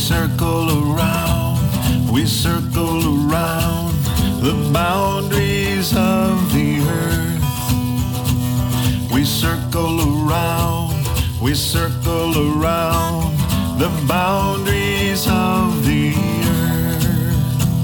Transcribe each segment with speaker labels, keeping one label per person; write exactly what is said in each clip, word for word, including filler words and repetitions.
Speaker 1: circle around, we circle around the boundaries of the earth. We circle around, we circle around the boundaries of the earth.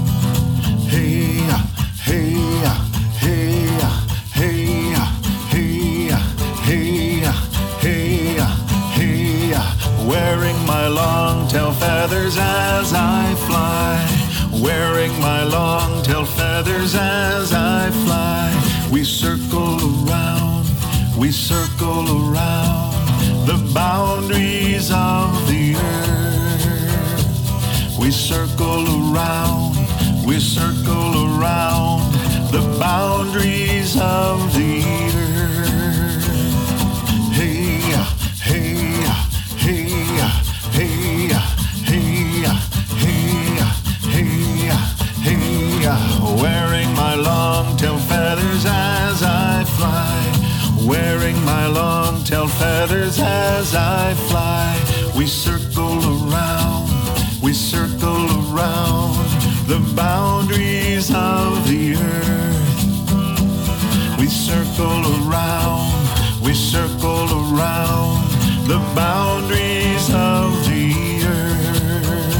Speaker 1: Hey, hey, hey, hey, hey, hey, hey, hey, wearing my long tail feathers as I fly, wearing my long tail feathers as I fly. We circle around, we circle around the boundaries of the earth. We circle around, we circle around the boundaries of the earth. Hey, hey, hey, hey, hey, hey, hey, hey, wearing my long tail feathers as I fly, wearing my long tail feathers as I fly. We circle around, we circle around the boundaries of the earth. We circle around, we circle around the boundaries of the earth.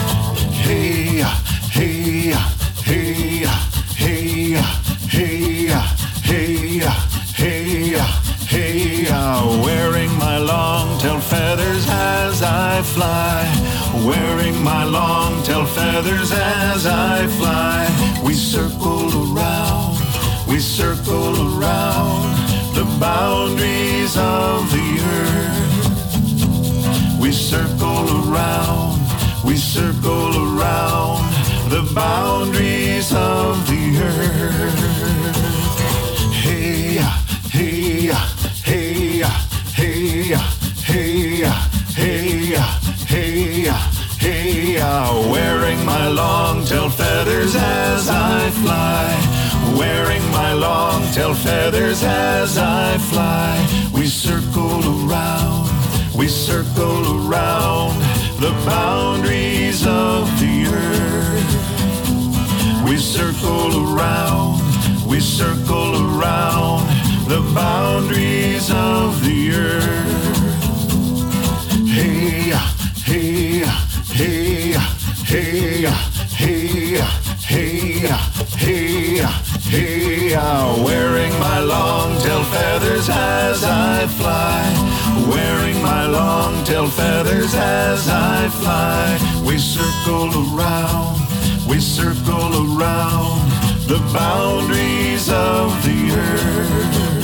Speaker 1: Hey, hey, hey, hey, hey, hey, hey, hey, wearing my long tail feathers as I fly, wearing my long tail feathers as I fly. We circle around, we circle around the boundaries of the earth. We circle around, we circle around the boundaries of the earth. Hey, hey, hey, hey, hey, hey, hey, hey, wearing my long tail feathers as I fly, wearing my long tail feathers as I fly. We circle around, we circle around the boundaries of the earth. We circle around, we circle around the boundaries of the earth. Hey, hey, hey, hey, hey, hey, hey, hey, wearing my long tail feathers as I fly, wearing my long tail feathers as I fly. We circle around, we circle around the boundaries of the earth.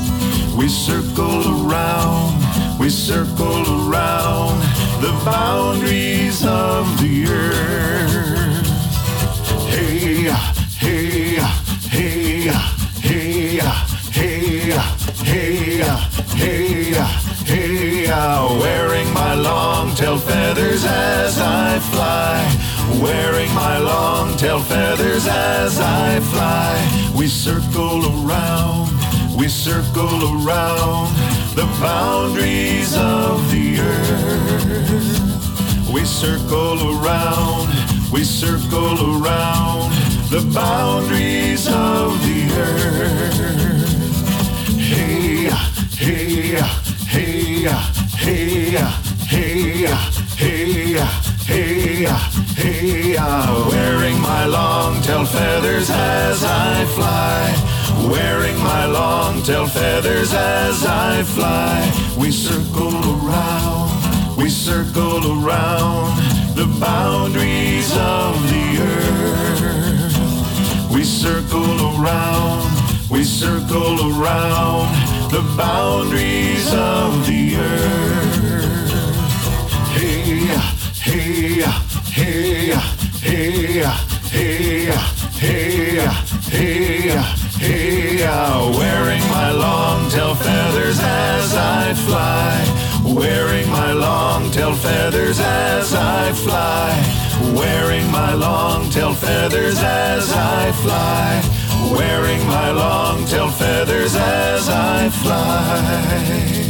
Speaker 1: We circle around, we circle around the boundaries of the earth. Hey, hey, hey, hey, hey, hey, hey, hey, wearing my long tail feathers as I fly, wearing my long tail feathers as I fly. We circle around, we circle around the boundaries of the earth. We circle around, we circle around the boundaries of the earth. Hey, hey, hey, hey, hey, hey, hey, hey, wearing my long tail feathers as I fly, wearing my long tail feathers as I fly. We circle around, we circle around the boundaries of the earth. We circle around, we circle around the boundaries of the earth. Hey, hey, hey, hey, hey, hey, hey, hey, wearing my long tail feathers as I fly, wearing my long tail feathers as I fly, wearing my long tail feathers as I fly, wearing my long tail feathers as I fly.